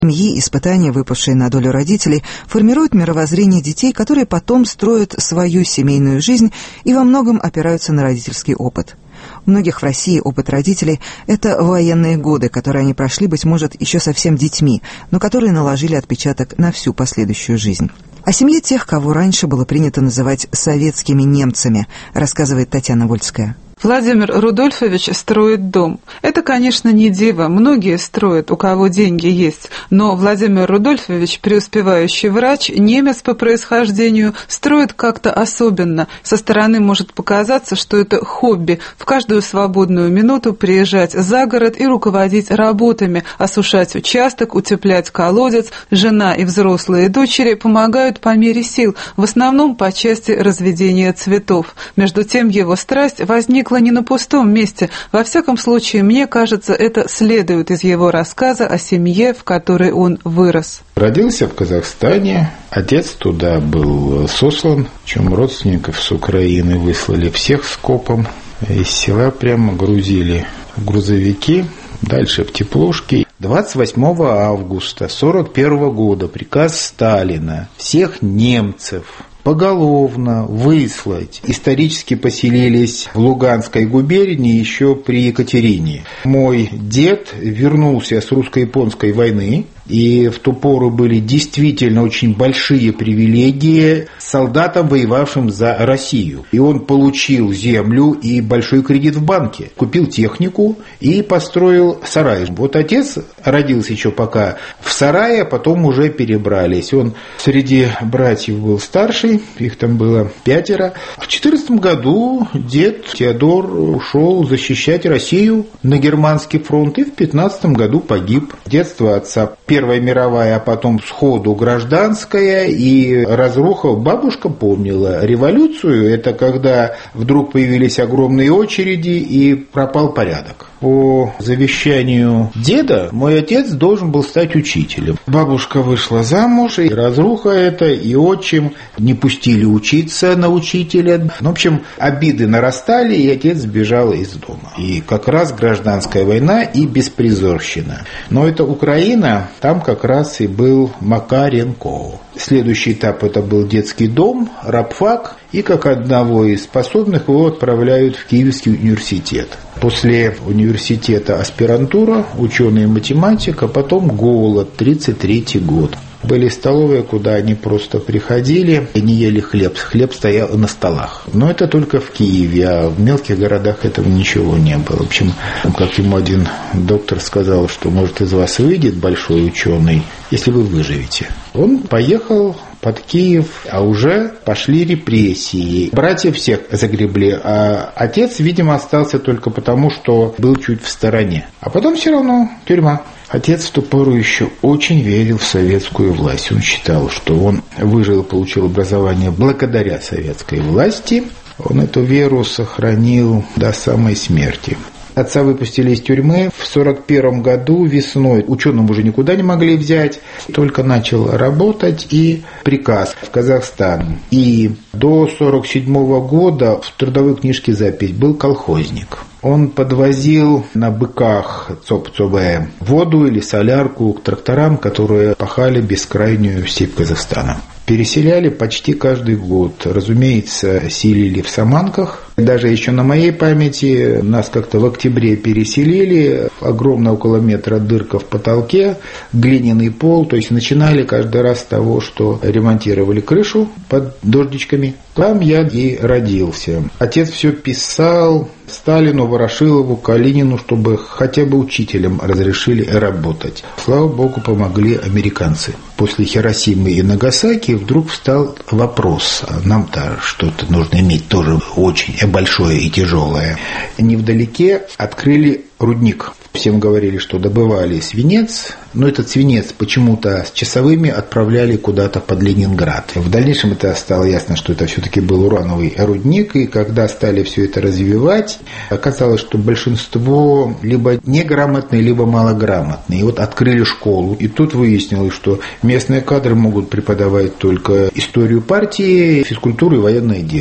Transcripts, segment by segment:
Семьи, испытания, выпавшие на долю родителей, формируют мировоззрение детей, которые потом строят свою семейную жизнь и во многом опираются на родительский опыт. У многих в России опыт родителей – это военные годы, которые они прошли, быть может, еще совсем детьми, но которые наложили отпечаток на всю последующую жизнь. О семье тех, кого раньше было принято называть советскими немцами, рассказывает Татьяна Вольская. Владимир Рудольфович строит дом. Это, конечно, не диво. Многие строят, у кого деньги есть. Но Владимир Рудольфович, преуспевающий врач, немец по происхождению, строит как-то особенно. Со стороны может показаться, что это хобби. В каждую свободную минуту приезжать за город и руководить работами, осушать участок, утеплять колодец. Жена и взрослые дочери помогают по мере сил, в основном по части разведения цветов. Между тем его страсть возникла не на пустом месте. Во всяком случае, мне кажется, это следует из его рассказа о семье, в которой он вырос. Родился в Казахстане, отец туда был сослан, причем родственников с Украины выслали всех скопом. Из села прямо грузили в грузовики, дальше в теплушки. 28 августа 1941 года приказ Сталина всех немцев поголовно выслать. Исторически поселились в Луганской губернии еще при Екатерине. Мой дед вернулся с русско-японской войны, и в ту пору были действительно очень большие привилегии солдатам, воевавшим за Россию. И он получил землю и большой кредит в банке, купил технику и построил сарай. Вот отец родился еще пока в сарае, а потом уже перебрались. Он среди братьев был старший, их там было 5. В 14 году дед Теодор ушел защищать Россию на германский фронт и в 15 году погиб. Детство отца Первая мировая, а потом сходу гражданская и разруха. Бабушка помнила революцию. Это когда вдруг появились огромные очереди и пропал порядок. По завещанию деда мой отец должен был стать учителем. Бабушка вышла замуж, и разруха это, и отчим не пустили учиться на учителя. В общем, обиды нарастали, и отец сбежал из дома. И как раз гражданская война и беспризорщина. Но это Украина, там как раз и был Макаренко. Следующий этап это был детский дом, рабфак, и как одного из способных его отправляют в Киевский университет. После университета аспирантура, ученый-математик, а потом голод, 1933 год. Были столовые, куда они просто приходили и не ели хлеб. Хлеб стоял на столах. Но это только в Киеве, а в мелких городах этого ничего не было. В общем, как ему один доктор сказал, что может из вас выйдет большой ученый, если вы выживете. Он поехал под Киев, а уже пошли репрессии. Братьев всех загребли, а отец, видимо, остался только потому, что был чуть в стороне. А потом все равно тюрьма. Отец в ту пору еще очень верил в советскую власть. Он считал, что он выжил и получил образование благодаря советской власти. Он эту веру сохранил до самой смерти. Отца выпустили из тюрьмы в 1941 году весной. Ученым уже никуда не могли взять. Только начал работать, и приказ в Казахстан. И до 1947 года в трудовой книжке запись был колхозник. Он подвозил на быках ЦОП-ЦОБ воду или солярку к тракторам, которые пахали бескрайнюю степь Казахстана. Переселяли почти каждый год. Разумеется, селили в Саманках. Даже еще на моей памяти нас как-то в октябре переселили. Огромная около метра дырка в потолке, глиняный пол. То есть начинали каждый раз с того, что ремонтировали крышу под дождичками. Там я и родился. Отец все писал Сталину, Ворошилову, Калинину, чтобы хотя бы учителям разрешили работать. Слава богу, помогли американцы. После Хиросимы и Нагасаки вдруг встал вопрос. Нам-то что-то нужно иметь тоже очень большое и тяжелое. Невдалеке открыли рудник. Всем говорили, что добывали свинец, но этот свинец почему-то с часовыми отправляли куда-то под Ленинград. В дальнейшем это стало ясно, что это все-таки был урановый рудник, и когда стали все это развивать, оказалось, что большинство либо неграмотные, либо малограмотные. И вот открыли школу, и тут выяснилось, что местные кадры могут преподавать только историю партии, физкультуру и военное дело.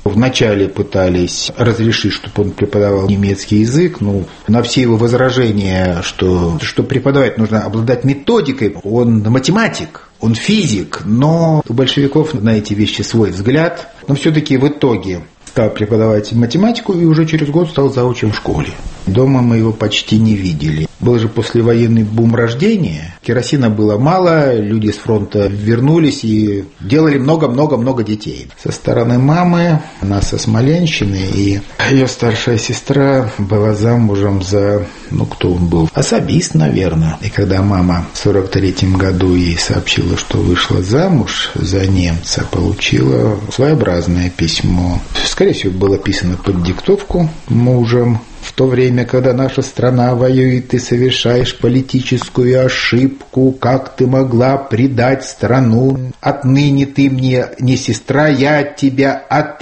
Вначале пытались разрешить, чтобы он преподавал немецкий язык. На все его возражения, что преподавать нужно обладать методикой. Он математик, он физик, но у большевиков на эти вещи свой взгляд. Но все-таки в итоге стал преподавать математику и уже через год стал заучем в школе. Дома мы его почти не видели. Был же послевоенный бум рождения, керосина было мало, люди с фронта вернулись и делали много-много-много детей. Со стороны мамы, она со Смоленщины, и ее старшая сестра была замужем за, кто он был? Особист, наверное. И когда мама в 43-м году ей сообщила, что вышла замуж за немца, получила своеобразное письмо. Скорее всего, было писано под диктовку мужем. В то время, когда наша страна воюет, ты совершаешь политическую ошибку. Как ты могла предать страну? Отныне ты мне не сестра, я от тебя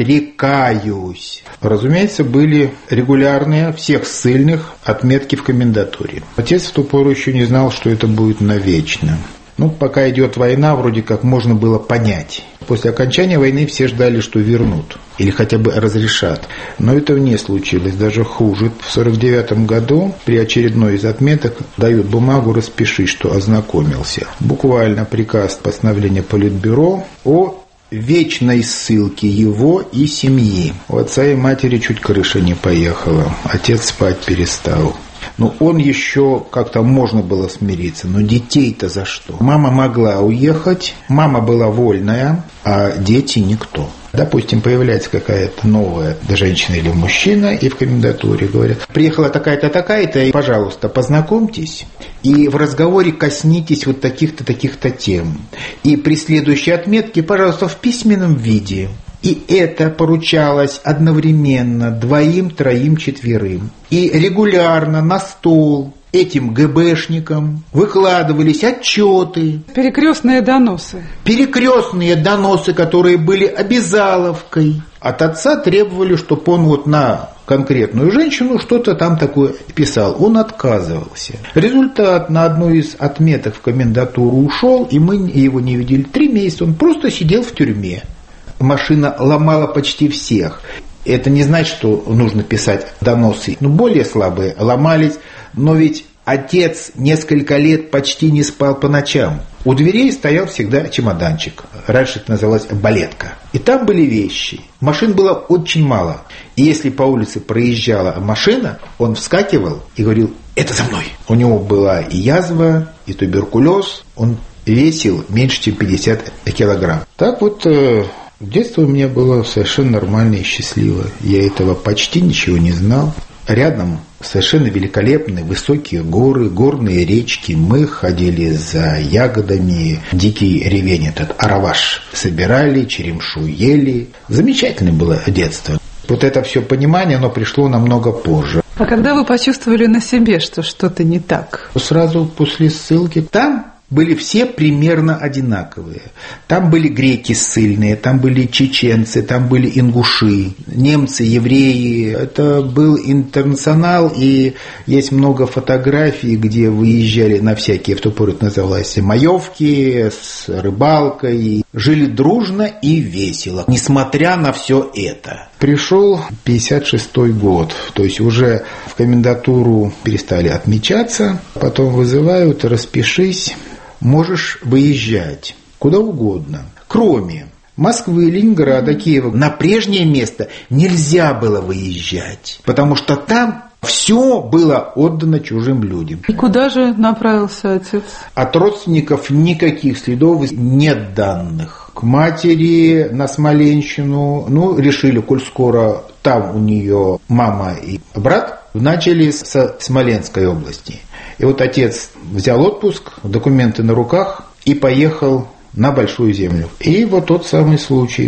отрекаюсь. Разумеется, были регулярные, всех ссыльных, отметки в комендатуре. Отец в ту пору еще не знал, что это будет навечно. Пока идет война, вроде как можно было понять. После окончания войны все ждали, что вернут или хотя бы разрешат. Но этого не случилось, даже хуже. В 1949 году при очередной из отметок дают бумагу «Распиши, что ознакомился». Буквально приказ постановления Политбюро о вечной ссылке его и семьи. У отца и матери чуть крыша не поехала. Отец спать перестал. Он еще как-то можно было смириться, но детей-то за что? Мама могла уехать, мама была вольная, а дети никто. Допустим, появляется какая-то новая женщина или мужчина, и в комендатуре говорят: приехала такая-то, такая-то, и, пожалуйста, познакомьтесь, и в разговоре коснитесь вот таких-то, таких-то тем. И при следующей отметке, пожалуйста, в письменном виде. И это поручалось одновременно 2, 3, 4. И регулярно на стол этим ГБшникам выкладывались отчеты. Перекрестные доносы. Перекрестные доносы, которые были обязаловкой. От отца требовали, чтобы он на конкретную женщину что-то там такое писал. Он отказывался. Результат: на одну из отметок в комендатуру ушел, и мы его не видели 3 месяца. Он просто сидел в тюрьме. Машина ломала почти всех. Это не значит, что нужно писать доносы. Более слабые ломались. Но ведь отец несколько лет почти не спал по ночам. У дверей стоял всегда чемоданчик. Раньше это называлось балетка. И там были вещи. Машин было очень мало. И если по улице проезжала машина, он вскакивал и говорил: это за мной. У него была и язва, и туберкулез. Он весил меньше, чем 50 килограмм. Так вот... Детство у меня было совершенно нормально и счастливо. Я этого почти ничего не знал. Рядом совершенно великолепные высокие горы, горные речки. Мы ходили за ягодами. Дикий ревень, этот араваш, собирали, черемшу ели. Замечательное было детство. Вот это все понимание, оно пришло намного позже. А когда вы почувствовали на себе, что что-то не так? Сразу после ссылки. Там были все примерно одинаковые. Там были греки ссыльные, там были чеченцы, там были ингуши, немцы, евреи. Это был интернационал, и есть много фотографий, где выезжали на всякие, в ту пору это называлось, маевки с рыбалкой. Жили дружно и весело, несмотря на все это. Пришел 56-й год, то есть уже в комендатуру перестали отмечаться, потом вызывают: распишись. Можешь выезжать куда угодно, кроме Москвы, Ленинграда, Киева. На прежнее место нельзя было выезжать, потому что там все было отдано чужим людям. И куда же направился отец? От родственников никаких следов нет данных. К матери на Смоленщину, решили, коль скоро там у нее мама и брат, начали со Смоленской области. И вот отец взял отпуск, документы на руках и поехал на Большую Землю. И вот тот самый случай,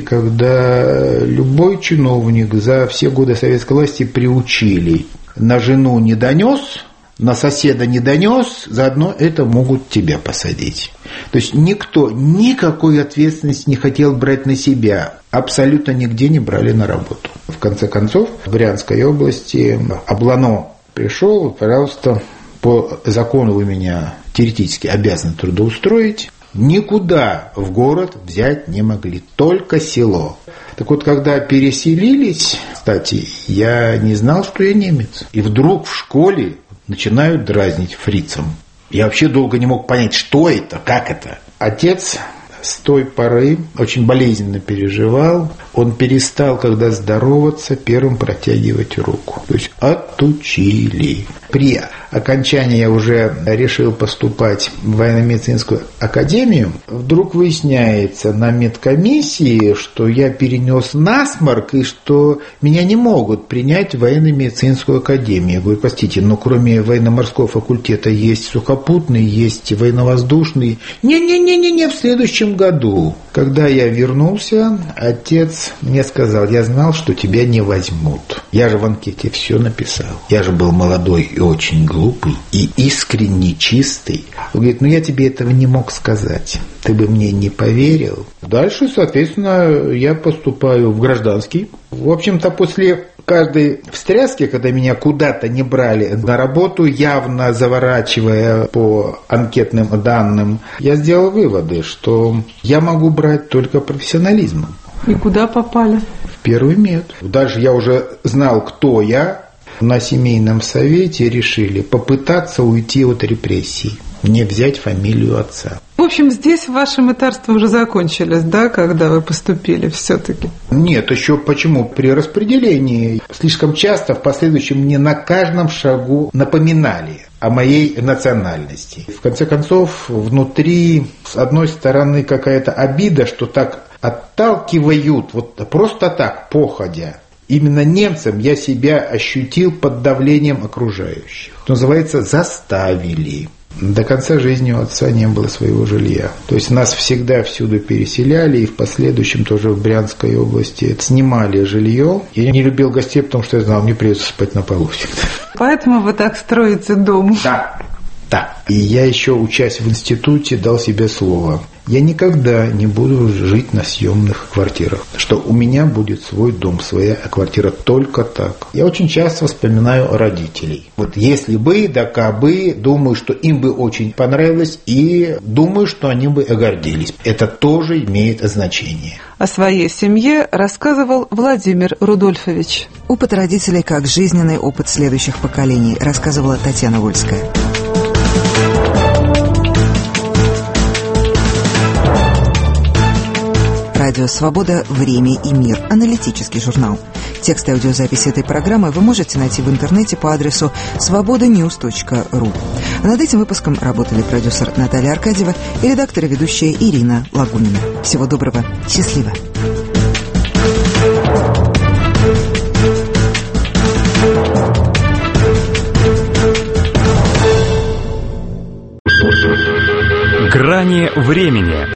когда любой чиновник за все годы советской власти приучили: на жену не донес, на соседа не донес, заодно это могут тебя посадить. То есть никто никакой ответственности не хотел брать на себя. Абсолютно нигде не брали на работу. В конце концов, в Брянской области Облано пришел: пожалуйста, по закону вы меня теоретически обязаны трудоустроить. никуда в город взять не могли, только село. Так вот, когда переселились, кстати, я не знал, что я немец. И вдруг в школе начинают дразнить фрицем. Я вообще долго не мог понять, что это, как это. Отец с той поры очень болезненно переживал. Он перестал, когда здороваться, первым протягивать руку. То есть отучили. При окончании я уже решил поступать в военно-медицинскую академию. Вдруг выясняется на медкомиссии, что я перенес насморк и что меня не могут принять в военно-медицинскую академию. Я говорю, простите, но кроме военно-морского факультета есть сухопутный, есть военно-воздушный. Не-не-не, в следующем году. Когда я вернулся, отец мне сказал, я знал, что тебя не возьмут. Я же в анкете все написал. Я же был молодой и очень глупый, и искренне чистый. Он говорит, я тебе этого не мог сказать. Ты бы мне не поверил. Дальше, соответственно, я поступаю в гражданский. В общем-то, после каждой встряски, когда меня куда-то не брали на работу, явно заворачивая по анкетным данным, я сделал выводы, что я могу брать только профессионализмом. И куда попали? В первый мед. Дальше я уже знал, кто я. На семейном совете решили попытаться уйти от репрессий, не взять фамилию отца. В общем, здесь ваши мытарства уже закончились, да, когда вы поступили все-таки? Нет, еще почему? При распределении слишком часто в последующем мне на каждом шагу напоминали о моей национальности. В конце концов, внутри, с одной стороны, какая-то обида, что так отталкивают, вот просто так, походя. Именно немцем я себя ощутил под давлением окружающих. Что называется, заставили. До конца жизни у отца не было своего жилья. То есть нас всегда всюду переселяли, и в последующем тоже в Брянской области снимали жилье. Я не любил гостей, потому что я знал, мне придется спать на полу всегда. Поэтому вы так строите дом? Да. И я еще, учась в институте, дал себе слово. Я никогда не буду жить на съемных квартирах. Что у меня будет свой дом, своя квартира только так. Я очень часто вспоминаю родителей. Вот если бы, да кабы, думаю, что им бы очень понравилось, и думаю, что они бы гордились. Это тоже имеет значение. О своей семье рассказывал Владимир Рудольфович. Опыт родителей как жизненный опыт следующих поколений, рассказывала Татьяна Вольская. Радио «Свобода. Время и мир». Аналитический журнал. Текст и аудиозапись этой программы вы можете найти в интернете по адресу svobodanews.ru. Над этим выпуском работали продюсер Наталья Аркадьева и редактор и ведущая Ирина Лагунина. Всего доброго. Счастливо. Грани времени.